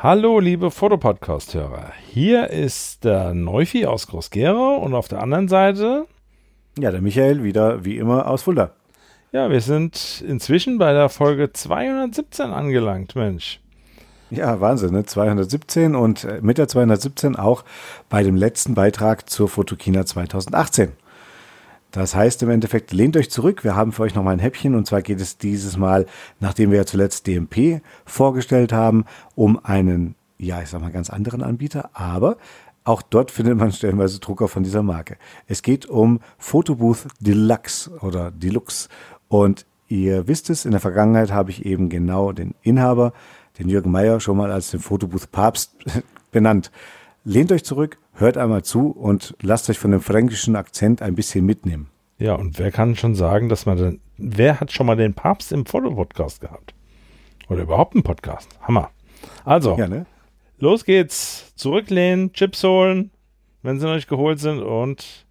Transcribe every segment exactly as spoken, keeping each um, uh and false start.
Hallo liebe Fotopodcast-Hörer, hier ist der Neufi aus Groß-Gerau und auf der anderen Seite... Ja, der Michael wieder wie immer aus Fulda. Ja, wir sind inzwischen bei der Folge zweihundertsiebzehn angelangt, Mensch. Ja, Wahnsinn, ne? zweihundertsiebzehn und mit der zweihundertsiebzehn auch bei dem letzten Beitrag zur Photokina zweitausendachtzehn. Das heißt im Endeffekt, lehnt euch zurück, wir haben für euch nochmal ein Häppchen und zwar geht es dieses Mal, nachdem wir ja zuletzt D M P vorgestellt haben, um einen, ja ich sag mal ganz anderen Anbieter, aber auch dort findet man stellenweise Drucker von dieser Marke. Es geht um Photobooth Deluxe oder Deluxe und ihr wisst es, in der Vergangenheit habe ich eben genau den Inhaber, den Jürgen Meyer, schon mal als den Photobooth Papst benannt. Lehnt euch zurück, hört einmal zu und lasst euch von dem fränkischen Akzent ein bisschen mitnehmen. Ja, und wer kann schon sagen, dass man den, wer hat schon mal den Papst im Fotopodcast gehabt? Oder überhaupt einen Podcast? Hammer. Also, ja, ne? Los geht's. Zurücklehnen, Chips holen, wenn sie noch nicht geholt sind und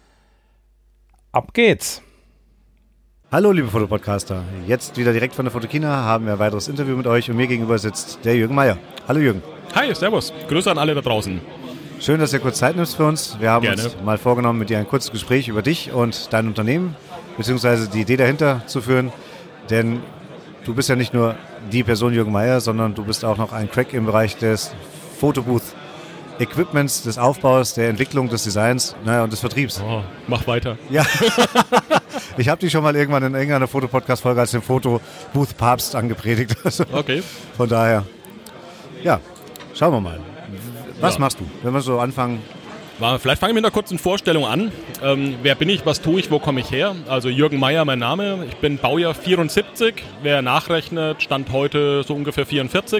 ab geht's. Hallo liebe Fotopodcaster, jetzt wieder direkt von der Photokina haben wir ein weiteres Interview mit euch und mir gegenüber sitzt der Jürgen Meyer. Hallo Jürgen. Hi, servus. Grüße an alle da draußen. Schön, dass ihr kurz Zeit nimmst für uns. Wir haben Gerne. uns mal vorgenommen, mit dir ein kurzes Gespräch über dich und dein Unternehmen, beziehungsweise die Idee dahinter zu führen. Denn du bist ja nicht nur die Person Jürgen Meyer, sondern du bist auch noch ein Crack im Bereich des Photobooth-Equipments, des Aufbaus, der Entwicklung, des Designs, naja, und des Vertriebs. Oh, mach weiter. Ja, ich habe dich schon mal irgendwann in irgendeiner Fotopodcast-Folge als den Photobooth-Papst angepredigt. Also Okay. von daher, ja, schauen wir mal. Was Ja. machst du, wenn wir so anfangen? Vielleicht fange ich mit einer kurzen Vorstellung an. Ähm, wer bin ich, was tue ich, wo komme ich her? Also Jürgen Meyer, mein Name. Ich bin Baujahr vierundsiebzig. Wer nachrechnet, Stand heute so ungefähr vierundvierzig.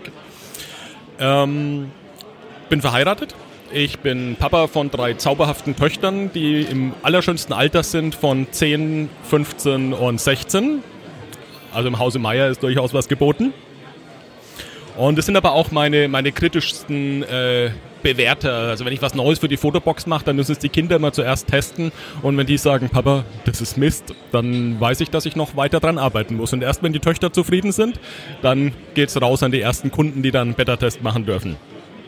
Ähm, bin verheiratet. Ich bin Papa von drei zauberhaften Töchtern, die im allerschönsten Alter sind von zehn, fünfzehn und sechzehn. Also im Hause Meyer ist durchaus was geboten. Und das sind aber auch meine, meine kritischsten äh, Bewerter. Also wenn ich was Neues für die Fotobox mache, dann müssen es die Kinder immer zuerst testen. Und wenn die sagen, Papa, das ist Mist, dann weiß ich, dass ich noch weiter dran arbeiten muss. Und erst wenn die Töchter zufrieden sind, dann geht es raus an die ersten Kunden, die dann einen Beta-Test machen dürfen.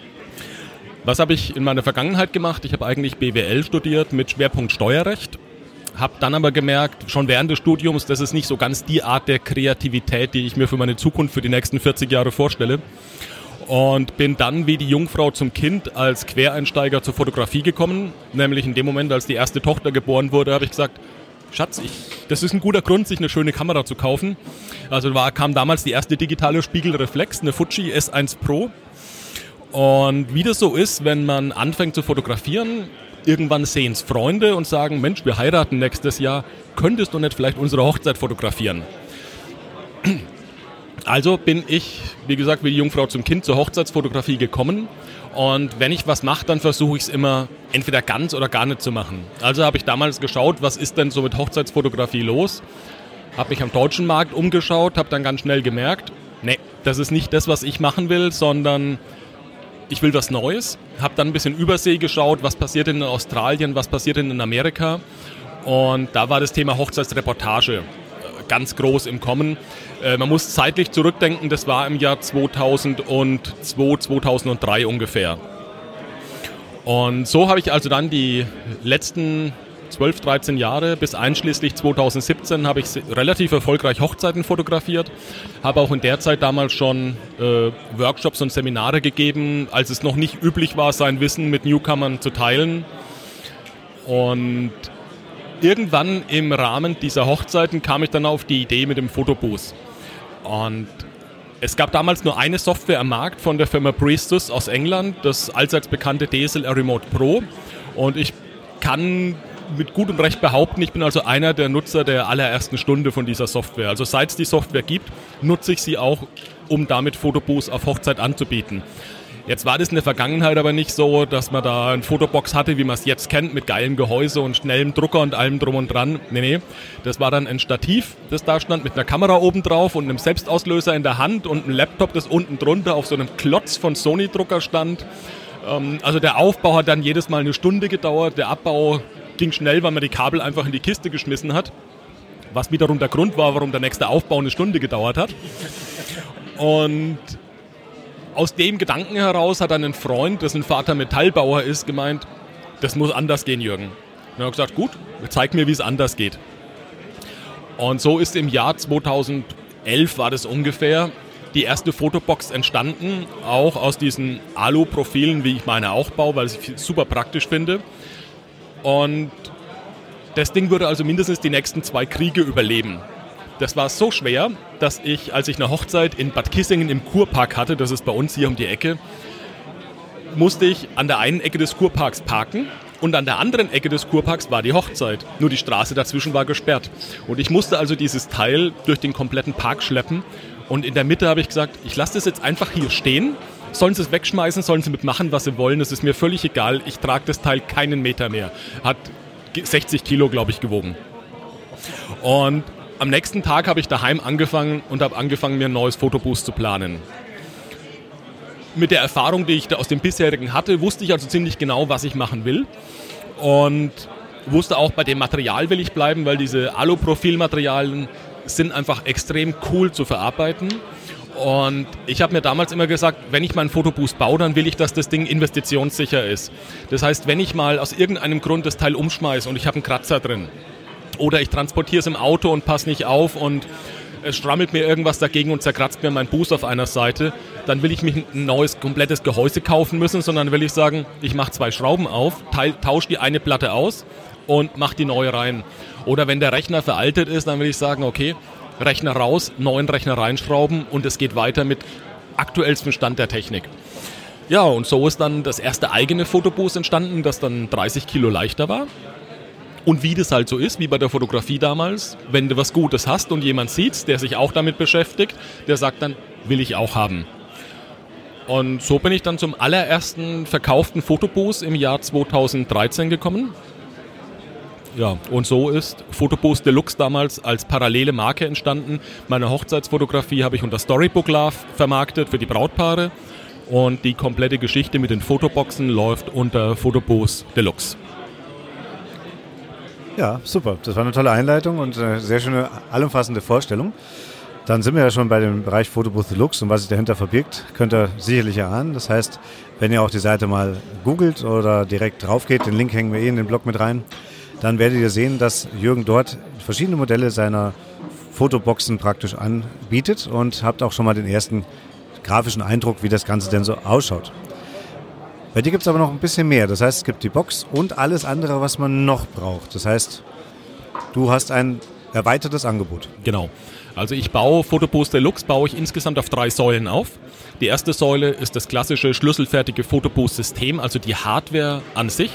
Was habe ich in meiner Vergangenheit gemacht? Ich habe eigentlich B W L studiert mit Schwerpunkt Steuerrecht. Habe dann aber gemerkt, schon während des Studiums, das ist nicht so ganz die Art der Kreativität, die ich mir für meine Zukunft, für die nächsten vierzig Jahre vorstelle. Und bin dann wie die Jungfrau zum Kind als Quereinsteiger zur Fotografie gekommen. Nämlich in dem Moment, als die erste Tochter geboren wurde, habe ich gesagt, Schatz, ich, das ist ein guter Grund, sich eine schöne Kamera zu kaufen. Also war, kam damals die erste digitale Spiegelreflex, eine Fuji S eins Pro. Und wie das so ist, wenn man anfängt zu fotografieren, irgendwann sehen es Freunde und sagen, Mensch, wir heiraten nächstes Jahr, könntest du nicht vielleicht unsere Hochzeit fotografieren? Also bin ich, wie gesagt, wie die Jungfrau zum Kind zur Hochzeitsfotografie gekommen. Und wenn ich was mache, dann versuche ich es immer entweder ganz oder gar nicht zu machen. Also habe ich damals geschaut, was ist denn so mit Hochzeitsfotografie los? Habe mich am deutschen Markt umgeschaut, habe dann ganz schnell gemerkt, nee, das ist nicht das, was ich machen will, sondern ich will was Neues. Habe dann ein bisschen Übersee geschaut, was passiert denn in Australien, was passiert denn in Amerika. Und da war das Thema Hochzeitsreportage ganz groß im Kommen. Äh, man muss zeitlich zurückdenken, das war im Jahr zweitausendzwei, zweitausenddrei ungefähr. Und so habe ich also dann die letzten zwölf, dreizehn Jahre bis einschließlich zweitausendsiebzehn habe ich relativ erfolgreich Hochzeiten fotografiert. Habe auch in der Zeit damals schon äh, Workshops und Seminare gegeben, als es noch nicht üblich war, sein Wissen mit Newcomern zu teilen. Und irgendwann im Rahmen dieser Hochzeiten kam ich dann auf die Idee mit dem Photobooth. Und es gab damals nur eine Software am Markt von der Firma Priestus aus England, das allseits bekannte D S L R Remote Pro. Und ich kann mit Gut und Recht behaupten, ich bin also einer der Nutzer der allerersten Stunde von dieser Software. Also seit es die Software gibt, nutze ich sie auch, um damit Photobooths auf Hochzeit anzubieten. Jetzt war das in der Vergangenheit aber nicht so, dass man da eine Fotobox hatte, wie man es jetzt kennt, mit geilem Gehäuse und schnellem Drucker und allem drum und dran. Nee, nee, das war dann ein Stativ, das da stand, mit einer Kamera oben drauf und einem Selbstauslöser in der Hand und einem Laptop, das unten drunter auf so einem Klotz von Sony-Drucker stand. Ähm, also der Aufbau hat dann jedes Mal eine Stunde gedauert, der Abbau ging schnell, weil man die Kabel einfach in die Kiste geschmissen hat. Was wiederum der Grund war, warum der nächste Aufbau eine Stunde gedauert hat. Und aus dem Gedanken heraus hat dann ein Freund, dessen Vater Metallbauer ist, gemeint, das muss anders gehen, Jürgen. Und er hat gesagt, gut, zeig mir, wie es anders geht. Und so ist im Jahr zweitausendelf, war das ungefähr, die erste Fotobox entstanden, auch aus diesen Alu-Profilen, wie ich meine auch baue, weil ich es super praktisch finde. Und das Ding würde also mindestens die nächsten zwei Kriege überleben. Das war so schwer, dass ich, als ich eine Hochzeit in Bad Kissingen im Kurpark hatte, das ist bei uns hier um die Ecke, musste ich an der einen Ecke des Kurparks parken und an der anderen Ecke des Kurparks war die Hochzeit. Nur die Straße dazwischen war gesperrt. Und ich musste also dieses Teil durch den kompletten Park schleppen. Und in der Mitte habe ich gesagt, ich lasse das jetzt einfach hier stehen. Sollen sie es wegschmeißen, sollen sie mitmachen, was sie wollen. Das ist mir völlig egal. Ich trage das Teil keinen Meter mehr. Hat sechzig Kilo, glaube ich, gewogen. Und am nächsten Tag habe ich daheim angefangen und habe angefangen, mir ein neues Fotobooth zu planen. Mit der Erfahrung, die ich da aus dem bisherigen hatte, wusste ich also ziemlich genau, was ich machen will. Und wusste auch, bei dem Material will ich bleiben, weil diese Alu-Profil-Materialien sind einfach extrem cool zu verarbeiten. Und ich habe mir damals immer gesagt, wenn ich meinen Fotobooth baue, dann will ich, dass das Ding investitionssicher ist. Das heißt, wenn ich mal aus irgendeinem Grund das Teil umschmeiße und ich habe einen Kratzer drin oder ich transportiere es im Auto und passe nicht auf und es strammelt mir irgendwas dagegen und zerkratzt mir mein Booth auf einer Seite, dann will ich mich ein neues, komplettes Gehäuse kaufen müssen, sondern will ich sagen, ich mache zwei Schrauben auf, tausche die eine Platte aus und mache die neue rein. Oder wenn der Rechner veraltet ist, dann will ich sagen, okay, Rechner raus, neuen Rechner reinschrauben und es geht weiter mit aktuellstem Stand der Technik. Ja, und so ist dann das erste eigene Fotobooth entstanden, das dann dreißig Kilo leichter war. Und wie das halt so ist, wie bei der Fotografie damals, wenn du was Gutes hast und jemand sieht's, der sich auch damit beschäftigt, der sagt dann, will ich auch haben. Und so bin ich dann zum allerersten verkauften Fotobooth im Jahr zweitausenddreizehn gekommen. Ja, und so ist Fotobooth Deluxe damals als parallele Marke entstanden. Meine Hochzeitsfotografie habe ich unter Storybook Love vermarktet für die Brautpaare und die komplette Geschichte mit den Fotoboxen läuft unter Fotobooth Deluxe. Ja, super. Das war eine tolle Einleitung und eine sehr schöne, allumfassende Vorstellung. Dann sind wir ja schon bei dem Bereich Fotobooth Deluxe und was sich dahinter verbirgt, könnt ihr sicherlich erahnen. Das heißt, wenn ihr auch die Seite mal googelt oder direkt drauf geht, den Link hängen wir eh in den Blog mit rein, dann werdet ihr sehen, dass Jürgen dort verschiedene Modelle seiner Fotoboxen praktisch anbietet und habt auch schon mal den ersten grafischen Eindruck, wie das Ganze denn so ausschaut. Bei dir gibt es aber noch ein bisschen mehr. Das heißt, es gibt die Box und alles andere, was man noch braucht. Das heißt, du hast ein erweitertes Angebot. Genau. Also ich baue Fotobooth Deluxe, baue ich insgesamt auf drei Säulen auf. Die erste Säule ist das klassische schlüsselfertige Fotobooth-System, also die Hardware an sich,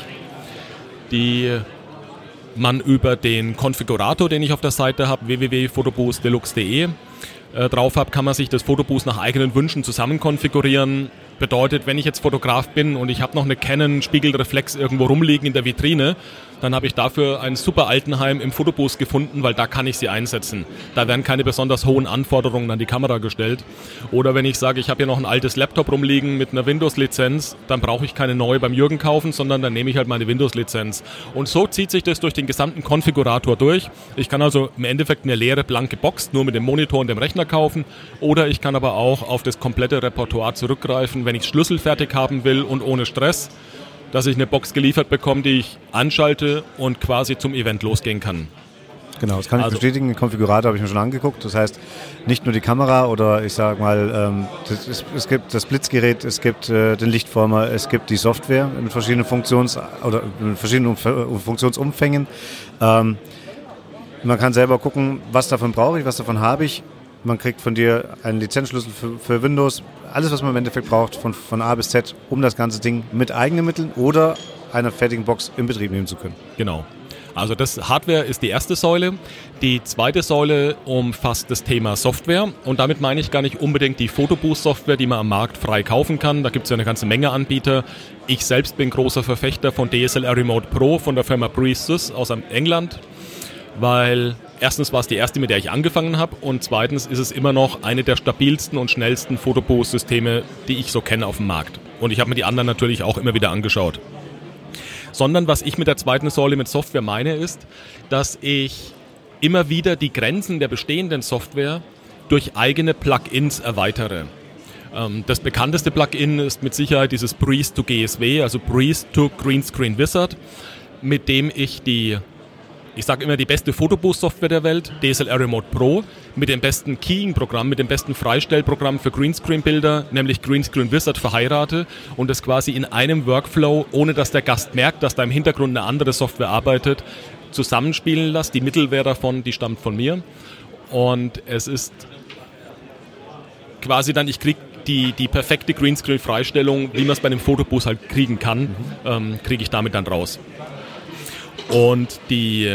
die man über den Konfigurator, den ich auf der Seite habe, w w w punkt fotobooth deluxe punkt d e, äh, drauf habe, kann man sich das Fotobooth nach eigenen Wünschen zusammen konfigurieren. Bedeutet, wenn ich jetzt Fotograf bin und ich habe noch eine Canon Spiegelreflex irgendwo rumliegen in der Vitrine, dann habe ich dafür ein super Altenheim im Fotobooth gefunden, weil da kann ich sie einsetzen. Da werden keine besonders hohen Anforderungen an die Kamera gestellt. Oder wenn ich sage, ich habe hier noch ein altes Laptop rumliegen mit einer Windows-Lizenz, dann brauche ich keine neue beim Jürgen kaufen, sondern dann nehme ich halt meine Windows-Lizenz. Und so zieht sich das durch den gesamten Konfigurator durch. Ich kann also im Endeffekt eine leere, blanke Box nur mit dem Monitor und dem Rechner kaufen. Oder ich kann aber auch auf das komplette Repertoire zurückgreifen, wenn ich schlüsselfertig haben will und ohne Stress, dass ich eine Box geliefert bekomme, die ich anschalte und quasi zum Event losgehen kann. Genau, das kann ich also, bestätigen. Den Konfigurator habe ich mir schon angeguckt. Das heißt, nicht nur die Kamera oder ich sage mal, ähm, das ist, es gibt das Blitzgerät, es gibt äh, den Lichtformer, es gibt die Software mit verschiedenen Funktions- oder mit verschiedenen Funktionsumfängen. Ähm, man kann selber gucken, was davon brauche ich, was davon habe ich. Man kriegt von dir einen Lizenzschlüssel für, für Windows, alles, was man im Endeffekt braucht, von, von A bis Z, um das ganze Ding mit eigenen Mitteln oder einer fertigen Box in Betrieb nehmen zu können. Genau. Also das Hardware ist die erste Säule. Die zweite Säule umfasst das Thema Software und damit meine ich gar nicht unbedingt die Fotobooth-Software, die man am Markt frei kaufen kann. Da gibt es ja eine ganze Menge Anbieter. Ich selbst bin großer Verfechter von D S L R Remote Pro von der Firma Breezes aus England, weil erstens war es die erste, mit der ich angefangen habe und zweitens ist es immer noch eine der stabilsten und schnellsten Fotobooth-Systeme, die ich so kenne auf dem Markt. Und ich habe mir die anderen natürlich auch immer wieder angeschaut. Sondern was ich mit der zweiten Säule mit Software meine, ist, dass ich immer wieder die Grenzen der bestehenden Software durch eigene Plugins erweitere. Ähm, das bekannteste Plugin ist mit Sicherheit dieses Breeze to G S W, also Breeze to Greenscreen Wizard, mit dem ich die, ich sage immer, die beste Fotoboost-Software der Welt, D S L R Remote Pro, mit dem besten Keying-Programm, mit dem besten Freistellprogramm für Greenscreen-Bilder, nämlich Greenscreen Wizard, verheirate und das quasi in einem Workflow, ohne dass der Gast merkt, dass da im Hintergrund eine andere Software arbeitet, zusammenspielen lasse. Die Mittelware davon, die stammt von mir. Und es ist quasi dann, ich kriege die, die perfekte Greenscreen-Freistellung, wie man es bei einem Fotoboost halt kriegen kann, mhm. ähm, kriege ich damit dann raus. Und die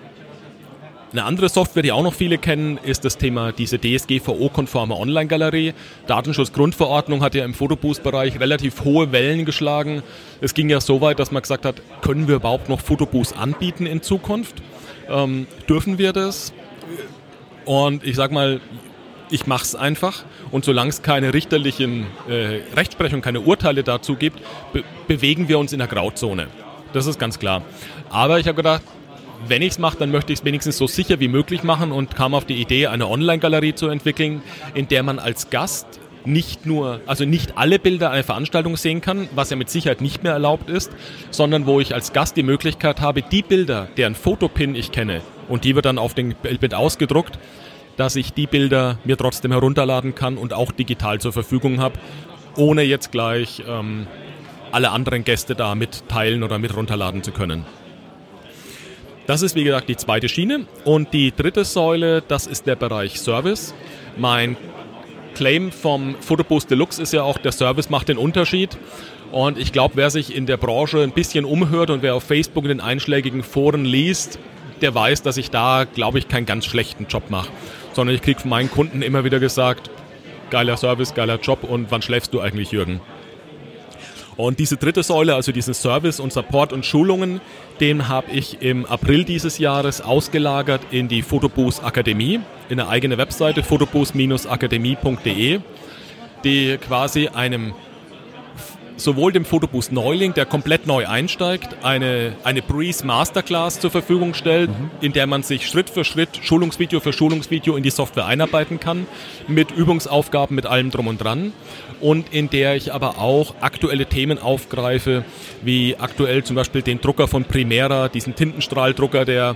eine andere Software, die auch noch viele kennen, ist das Thema diese D S G V O-konforme Online-Galerie. Datenschutzgrundverordnung hat ja im Fotoboost-Bereich relativ hohe Wellen geschlagen. Es ging ja so weit, dass man gesagt hat, können wir überhaupt noch Fotoboost anbieten in Zukunft? Ähm, dürfen wir das? Und ich sag mal, ich mache es einfach. Und solange es keine richterlichen äh, Rechtsprechung, keine Urteile dazu gibt, be- bewegen wir uns in der Grauzone. Das ist ganz klar. Aber ich habe gedacht, wenn ich es mache, dann möchte ich es wenigstens so sicher wie möglich machen und kam auf die Idee, eine Online-Galerie zu entwickeln, in der man als Gast nicht nur, also nicht alle Bilder einer Veranstaltung sehen kann, was ja mit Sicherheit nicht mehr erlaubt ist, sondern wo ich als Gast die Möglichkeit habe, die Bilder, deren Fotopin ich kenne, und die wird dann auf dem Bild ausgedruckt, dass ich die Bilder mir trotzdem herunterladen kann und auch digital zur Verfügung habe, ohne jetzt gleich ähm, alle anderen Gäste da mit teilen oder mit runterladen zu können. Das ist, wie gesagt, die zweite Schiene. Und die dritte Säule, das ist der Bereich Service. Mein Claim vom Photoboost Deluxe ist ja auch, der Service macht den Unterschied. Und ich glaube, wer sich in der Branche ein bisschen umhört und wer auf Facebook in den einschlägigen Foren liest, der weiß, dass ich da, glaube ich, keinen ganz schlechten Job mache. Sondern ich kriege von meinen Kunden immer wieder gesagt, geiler Service, geiler Job und wann schläfst du eigentlich, Jürgen? Und diese dritte Säule, also diesen Service und Support und Schulungen, den habe ich im April dieses Jahres ausgelagert in die Photoboost Akademie, in eine eigene Webseite, photoboost akademie punkt de, die quasi einem, sowohl dem Photoboost Neuling, der komplett neu einsteigt, eine, eine Breeze Masterclass zur Verfügung stellt, mhm. in der man sich Schritt für Schritt, Schulungsvideo für Schulungsvideo in die Software einarbeiten kann, mit Übungsaufgaben, mit allem drum und dran. Und in der ich aber auch aktuelle Themen aufgreife, wie aktuell zum Beispiel den Drucker von Primera, diesen Tintenstrahldrucker, der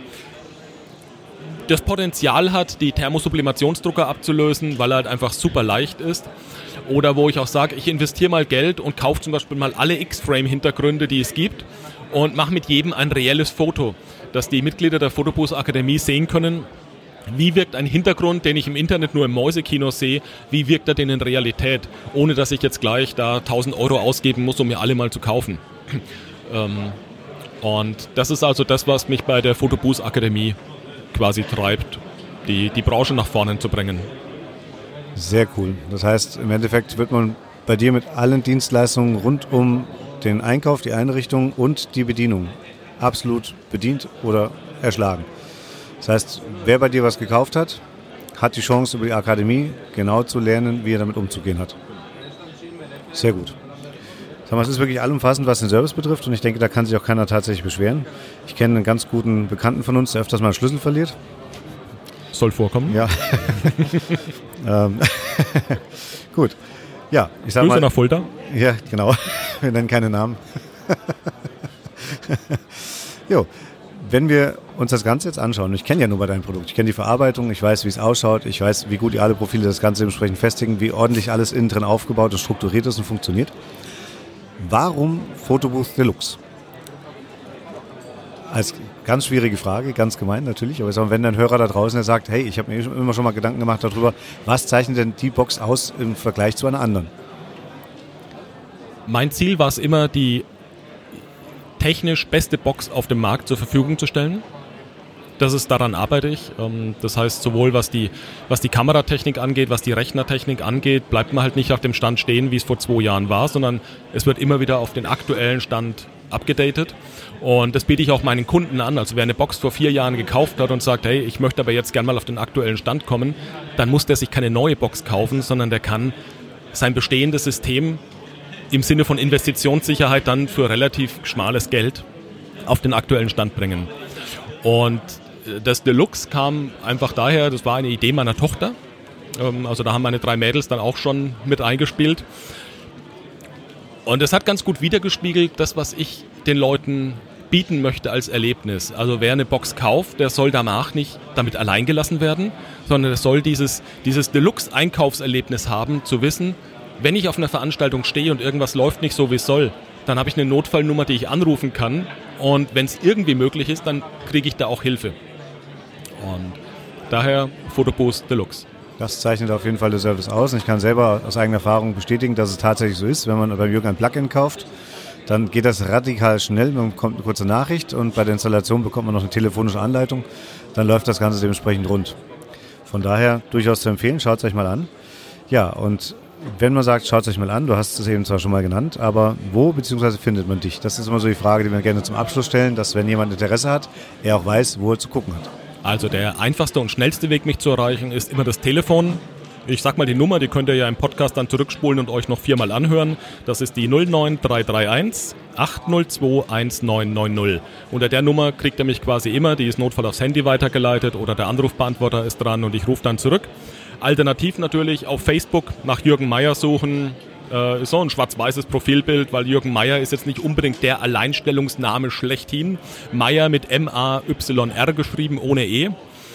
das Potenzial hat, die Thermosublimationsdrucker abzulösen, weil er halt einfach super leicht ist. Oder wo ich auch sage, ich investiere mal Geld und kaufe zum Beispiel mal alle X-Frame-Hintergründe, die es gibt und mache mit jedem ein reelles Foto, dass die Mitglieder der Photoboost Akademie sehen können, wie wirkt ein Hintergrund, den ich im Internet nur im Mäusekino sehe, wie wirkt er denn in Realität, ohne dass ich jetzt gleich da tausend Euro ausgeben muss, um mir alle mal zu kaufen. ähm, und das ist also das, was mich bei der Photoboost Akademie quasi treibt, die, die Branche nach vorne zu bringen. Sehr cool. Das heißt, im Endeffekt wird man bei dir mit allen Dienstleistungen rund um den Einkauf, die Einrichtung und die Bedienung absolut bedient oder erschlagen. Das heißt, wer bei dir was gekauft hat, hat die Chance, über die Akademie genau zu lernen, wie er damit umzugehen hat. Sehr gut. Sag mal, es ist wirklich allumfassend, was den Service betrifft, und ich denke, da kann sich auch keiner tatsächlich beschweren. Ich kenne einen ganz guten Bekannten von uns, der öfters mal einen Schlüssel verliert. Soll vorkommen. Ja. ähm, gut. Ja, ich sag Grüße mal. nach Fulda. Ja, genau. Wir nennen keine Namen. Jo. Wenn wir uns das Ganze jetzt anschauen, ich kenne ja nur bei deinem Produkt, ich kenne die Verarbeitung, ich weiß, wie es ausschaut, ich weiß, wie gut die alle Profile das Ganze dementsprechend festigen, wie ordentlich alles innen drin aufgebaut und strukturiert ist und funktioniert. Warum Photoboost Deluxe? Als ganz schwierige Frage, ganz gemein natürlich, aber ich sage, wenn ein Hörer da draußen, der sagt, hey, ich habe mir immer schon mal Gedanken gemacht darüber, was zeichnet denn die Box aus im Vergleich zu einer anderen? Mein Ziel war es immer, die technisch beste Box auf dem Markt zur Verfügung zu stellen. Das ist, daran arbeite ich. Das heißt, sowohl was die, was die Kameratechnik angeht, was die Rechnertechnik angeht, bleibt man halt nicht auf dem Stand stehen, wie es vor zwei Jahren war, sondern es wird immer wieder auf den aktuellen Stand abgedatet. Und das biete ich auch meinen Kunden an. Also wer eine Box vor vier Jahren gekauft hat und sagt, hey, ich möchte aber jetzt gerne mal auf den aktuellen Stand kommen, dann muss der sich keine neue Box kaufen, sondern der kann sein bestehendes System im Sinne von Investitionssicherheit dann für relativ schmales Geld auf den aktuellen Stand bringen. Und das Deluxe kam einfach daher, das war eine Idee meiner Tochter, Ähm, also da haben meine drei Mädels dann auch schon mit eingespielt. Und es hat ganz gut wiedergespiegelt, das, was ich den Leuten bieten möchte als Erlebnis. Also wer eine Box kauft, der soll danach nicht damit allein gelassen werden, sondern er soll dieses, dieses Deluxe-Einkaufserlebnis haben, zu wissen, wenn ich auf einer Veranstaltung stehe und irgendwas läuft nicht so, wie es soll, dann habe ich eine Notfallnummer, die ich anrufen kann. Und wenn es irgendwie möglich ist, dann kriege ich da auch Hilfe. Und daher Fotoboost Deluxe. Das zeichnet auf jeden Fall der Service aus. Und ich kann selber aus eigener Erfahrung bestätigen, dass es tatsächlich so ist. Wenn man beim Jürgen ein Plugin kauft, dann geht das radikal schnell. Man bekommt eine kurze Nachricht und bei der Installation bekommt man noch eine telefonische Anleitung. Dann läuft das Ganze dementsprechend rund. Von daher durchaus zu empfehlen. Schaut es euch mal an. Ja, und wenn man sagt, schaut es euch mal an, du hast es eben zwar schon mal genannt, aber wo bzw. findet man dich? Das ist immer so die Frage, die wir gerne zum Abschluss stellen, dass wenn jemand Interesse hat, er auch weiß, wo er zu gucken hat. Also der einfachste und schnellste Weg, mich zu erreichen, ist immer das Telefon. Ich sag mal die Nummer, die könnt ihr ja im Podcast dann zurückspulen und euch noch viermal anhören. Das ist die null neun drei drei eins acht null zwei eins neun neun null. Unter der Nummer kriegt ihr mich quasi immer, die ist Notfall aufs Handy weitergeleitet oder der Anrufbeantworter ist dran und ich rufe dann zurück. Alternativ natürlich auf Facebook nach Jürgen Meier suchen. Äh, ist so ein schwarz-weißes Profilbild, weil Jürgen Meier ist jetzt nicht unbedingt der Alleinstellungsname schlechthin. Meier mit M A Y R geschrieben, ohne E.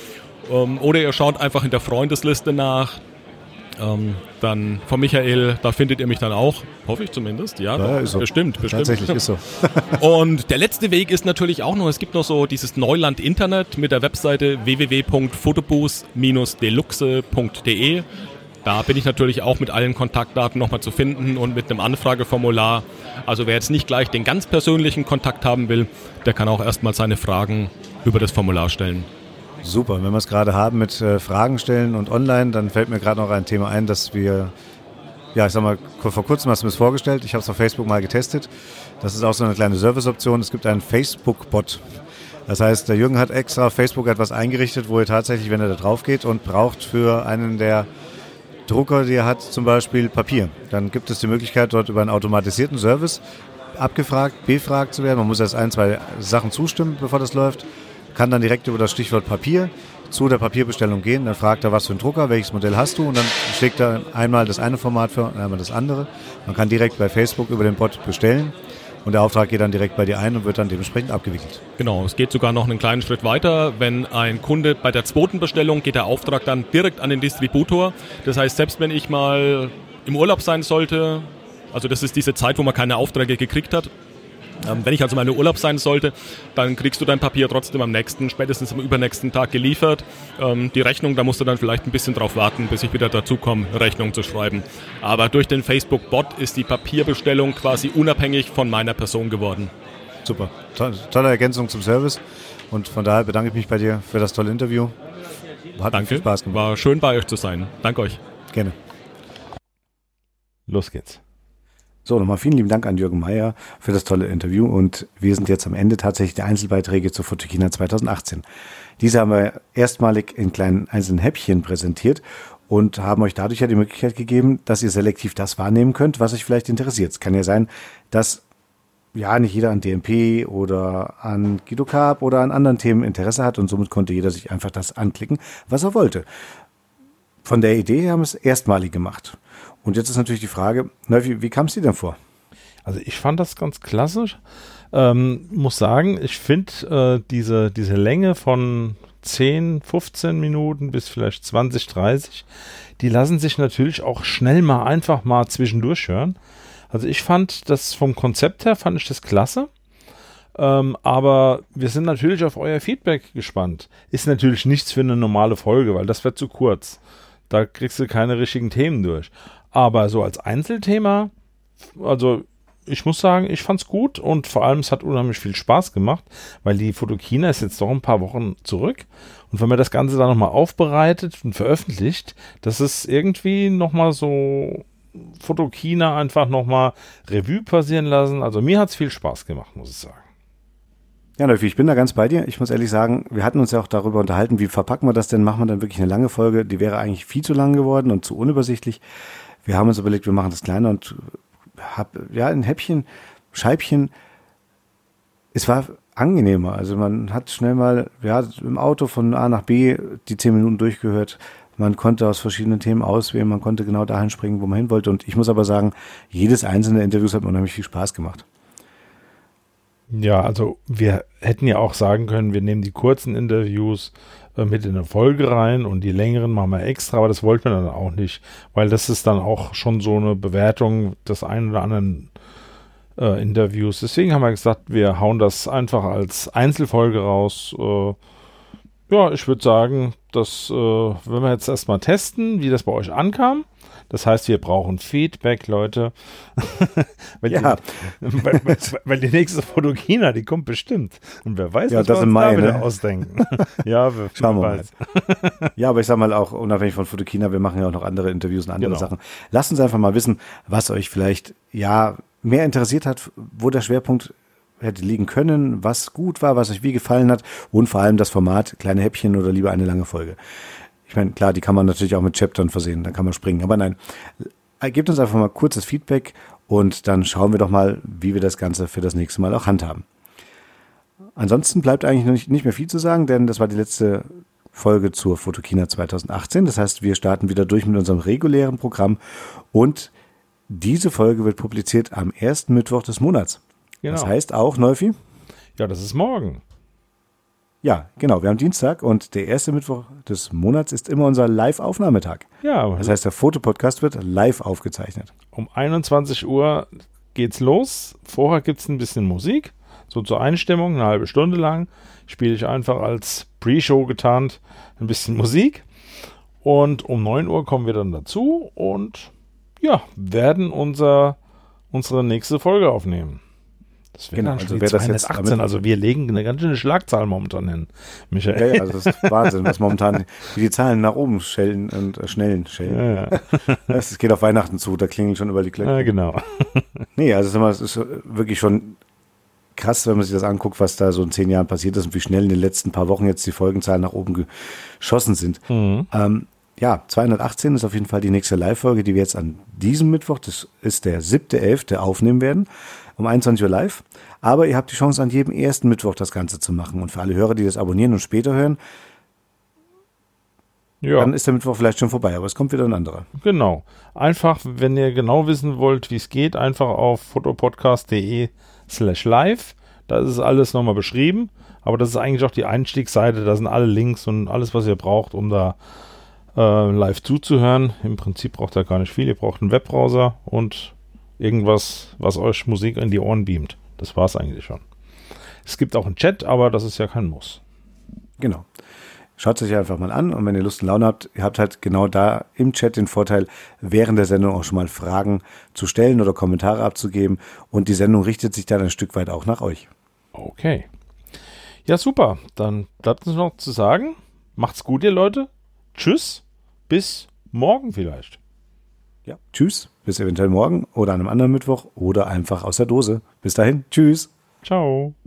Ähm, oder ihr schaut einfach in der Freundesliste nach. Ähm, dann von Michael, da findet ihr mich dann auch, hoffe ich zumindest. Ja, ja ist so. bestimmt, bestimmt. Tatsächlich ist so. Und der letzte Weg ist natürlich auch noch, es gibt noch so dieses Neuland-Internet mit der Webseite w w w punkt fotoboost deluxe punkt d e. Da bin ich natürlich auch mit allen Kontaktdaten nochmal zu finden und mit einem Anfrageformular. Also wer jetzt nicht gleich den ganz persönlichen Kontakt haben will, der kann auch erstmal seine Fragen über das Formular stellen. Super, wenn wir es gerade haben mit äh, Fragen stellen und online, dann fällt mir gerade noch ein Thema ein, dass wir, ja ich sag mal, vor kurzem hast du mir es vorgestellt, ich habe es auf Facebook mal getestet. Das ist auch so eine kleine Serviceoption, es gibt einen Facebook-Bot. Das heißt, der Jürgen hat extra auf Facebook etwas eingerichtet, wo er tatsächlich, wenn er da drauf geht und braucht für einen der Drucker, die er hat, zum Beispiel Papier, dann gibt es die Möglichkeit, dort über einen automatisierten Service abgefragt, befragt zu werden. Man muss erst ein, zwei Sachen zustimmen, bevor das läuft. Kann dann direkt über das Stichwort Papier zu der Papierbestellung gehen. Dann fragt er, was für ein Drucker, welches Modell hast du? Und dann schlägt er einmal das eine Format für und einmal das andere. Man kann direkt bei Facebook über den Bot bestellen und der Auftrag geht dann direkt bei dir ein und wird dann dementsprechend abgewickelt. Genau, es geht sogar noch einen kleinen Schritt weiter. Wenn ein Kunde bei der zweiten Bestellung geht der Auftrag dann direkt an den Distributor. Das heißt, selbst wenn ich mal im Urlaub sein sollte, also das ist diese Zeit, wo man keine Aufträge gekriegt hat, Ähm, wenn ich also mal in Urlaub sein sollte, dann kriegst du dein Papier trotzdem am nächsten, spätestens am übernächsten Tag geliefert. Ähm, die Rechnung, da musst du dann vielleicht ein bisschen drauf warten, bis ich wieder dazu komme, Rechnung zu schreiben. Aber durch den Facebook-Bot ist die Papierbestellung quasi unabhängig von meiner Person geworden. Super, to- tolle Ergänzung zum Service und von daher bedanke ich mich bei dir für das tolle Interview. Hat Danke, viel Spaß gemacht. War schön bei euch zu sein. Danke euch. Gerne. Los geht's. So, nochmal vielen lieben Dank an Jürgen Meier für das tolle Interview und wir sind jetzt am Ende tatsächlich der Einzelbeiträge zur Photokina zwanzig achtzehn. Diese haben wir erstmalig in kleinen einzelnen Häppchen präsentiert und haben euch dadurch ja die Möglichkeit gegeben, dass ihr selektiv das wahrnehmen könnt, was euch vielleicht interessiert. Es kann ja sein, dass ja nicht jeder an D M P oder an Guido Carp oder an anderen Themen Interesse hat und somit konnte jeder sich einfach das anklicken, was er wollte. Von der Idee her haben wir es erstmalig gemacht. Und jetzt ist natürlich die Frage, na, wie, wie kam es dir denn vor? Also ich fand das ganz klasse. Ähm, muss sagen, ich finde äh, diese, diese Länge von zehn, fünfzehn Minuten bis vielleicht zwanzig, dreißig, die lassen sich natürlich auch schnell mal einfach mal zwischendurch hören. Also ich fand das vom Konzept her, fand ich das klasse. Ähm, aber wir sind natürlich auf euer Feedback gespannt. Ist natürlich nichts für eine normale Folge, weil das wird zu kurz. Da kriegst du keine richtigen Themen durch. Aber so als Einzelthema, also ich muss sagen, ich fand's gut und vor allem es hat unheimlich viel Spaß gemacht, weil die Photokina ist jetzt doch ein paar Wochen zurück und wenn man das Ganze dann nochmal aufbereitet und veröffentlicht, das ist irgendwie nochmal so Photokina einfach nochmal Revue passieren lassen. Also mir hat's viel Spaß gemacht, muss ich sagen. Ja, Nöffi, ich bin da ganz bei dir. Ich muss ehrlich sagen, wir hatten uns ja auch darüber unterhalten, wie verpacken wir das denn? Machen wir dann wirklich eine lange Folge? Die wäre eigentlich viel zu lang geworden und zu unübersichtlich. Wir haben uns überlegt, wir machen das kleiner und hab, ja, ein Häppchen, Scheibchen. Es war angenehmer. Also man hat schnell mal, ja, im Auto von A nach B die zehn Minuten durchgehört. Man konnte aus verschiedenen Themen auswählen, man konnte genau dahin springen, wo man hin wollte. Und ich muss aber sagen, jedes einzelne Interview hat mir unheimlich viel Spaß gemacht. Ja, also wir hätten ja auch sagen können, wir nehmen die kurzen Interviews äh, mit in eine Folge rein und die längeren machen wir extra, aber das wollten wir dann auch nicht, weil das ist dann auch schon so eine Bewertung des einen oder anderen äh, Interviews. Deswegen haben wir gesagt, wir hauen das einfach als Einzelfolge raus. Äh, ja, ich würde sagen, dass äh, wenn wir jetzt erstmal testen, wie das bei euch ankam. Das heißt, wir brauchen Feedback, Leute. weil, ja. die, weil, weil, weil die nächste Fotokina, die kommt bestimmt. Und wer weiß, ja, was das wir uns im Mai, da wieder ne? ausdenken. ja, wir, Schauen wir weiß. mal. Ja, aber ich sag mal auch, unabhängig von Fotokina, wir machen ja auch noch andere Interviews und andere Genau. Sachen. Lasst uns einfach mal wissen, was euch vielleicht ja mehr interessiert hat, wo der Schwerpunkt hätte liegen können, was gut war, was euch wie gefallen hat und vor allem das Format, kleine Häppchen oder lieber eine lange Folge. Ich meine, klar, die kann man natürlich auch mit Chaptern versehen, da kann man springen. Aber nein, gebt uns einfach mal kurzes Feedback und dann schauen wir doch mal, wie wir das Ganze für das nächste Mal auch handhaben. Ansonsten bleibt eigentlich noch nicht, nicht mehr viel zu sagen, denn das war die letzte Folge zur Fotokina zwanzig achtzehn. Das heißt, wir starten wieder durch mit unserem regulären Programm und diese Folge wird publiziert am ersten Mittwoch des Monats. Genau. Das heißt auch, Neufi? Ja, das ist morgen. Ja, genau. Wir haben Dienstag und der erste Mittwoch des Monats ist immer unser Live-Aufnahmetag. Ja, das heißt, der Fotopodcast wird live aufgezeichnet. Um einundzwanzig Uhr geht's los. Vorher gibt's ein bisschen Musik. So zur Einstimmung, eine halbe Stunde lang. Spiele ich einfach als Pre-Show getarnt ein bisschen Musik. Und um neun Uhr kommen wir dann dazu und ja, werden unser, unsere nächste Folge aufnehmen. Das wäre Genau, dann schon also die wer das jetzt zweihundertachtzehn, damit- also wir legen eine ganz schöne Schlagzahl momentan hin, Michael. Ja, ja, also das ist Wahnsinn, was momentan, wie die Zahlen nach oben schellen und äh, schnellen schellen. Ja, ja. Es geht auf Weihnachten zu, da klingeln schon über die Glöckchen. ja genau. Nee, also sag mal, es ist wirklich schon krass, wenn man sich das anguckt, was da so in zehn Jahren passiert ist und wie schnell in den letzten paar Wochen jetzt die Folgenzahlen nach oben geschossen sind. Mhm. Ähm, ja, zweihundertachtzehn ist auf jeden Fall die nächste Live-Folge, die wir jetzt an diesem Mittwoch, das ist der siebte elfte aufnehmen werden, um einundzwanzig Uhr live. Aber ihr habt die Chance, an jedem ersten Mittwoch das Ganze zu machen. Und für alle Hörer, die das abonnieren und später hören, Ja. dann ist der Mittwoch vielleicht schon vorbei, aber es kommt wieder ein anderer. Genau. Einfach, wenn ihr genau wissen wollt, wie es geht, einfach auf fotopodcast.de slash live. Da ist es alles nochmal beschrieben. Aber das ist eigentlich auch die Einstiegsseite. Da sind alle Links und alles, was ihr braucht, um da äh, live zuzuhören. Im Prinzip braucht ihr gar nicht viel. Ihr braucht einen Webbrowser und irgendwas, was euch Musik in die Ohren beamt. Das war es eigentlich schon. Es gibt auch einen Chat, aber das ist ja kein Muss. Genau. Schaut es euch einfach mal an und wenn ihr Lust und Laune habt, ihr habt halt genau da im Chat den Vorteil, während der Sendung auch schon mal Fragen zu stellen oder Kommentare abzugeben und die Sendung richtet sich dann ein Stück weit auch nach euch. Okay. Ja, super. Dann bleibt uns noch zu sagen, macht's gut, ihr Leute. Tschüss. Bis morgen vielleicht. Ja. Tschüss, bis eventuell morgen oder an einem anderen Mittwoch oder einfach aus der Dose. Bis dahin, tschüss. Ciao.